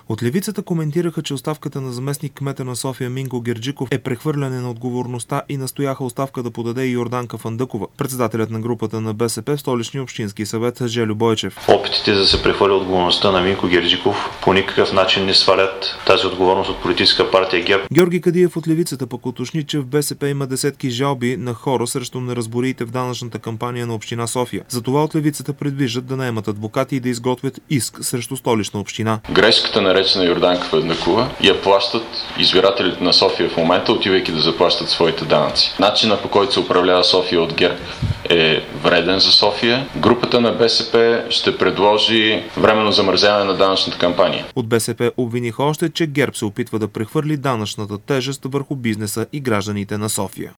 От левицата коментираха, че оставката на заместник кмета на София Минго Герджиков е прехвърляне на отговорността и настояха оставка да подаде и Йорданка Фандъкова. Председателят на групата на БСП в Столичния общински съвет Желю Бойчев. Опитите да се прехвърля отговорността на Минго Герджиков по никакъв начин не свалят тази отговорност от политическа партия ГЕРБ. Георги Кадиев от левицата пък уточни, че в БСП има десетки жалби на хора срещу неразбориите в данъчната кампания на община София. Затова от левицата предвиждат да наемат адвокати и да изготвят иск срещу Столична община. Грешката, наречена Йорданка Фандъкова, я плащат избирателите на София в момента, отивайки да заплащат своите данъци. Начинът, по който се управлява София от ГЕРБ, е вреден за София. Групата на БСП ще предложи временно замразяване на данъчната кампания. От БСП обвиниха още, че ГЕРБ се опитва да прехвърли данъчната тежест върху бизнеса и гражданите на София.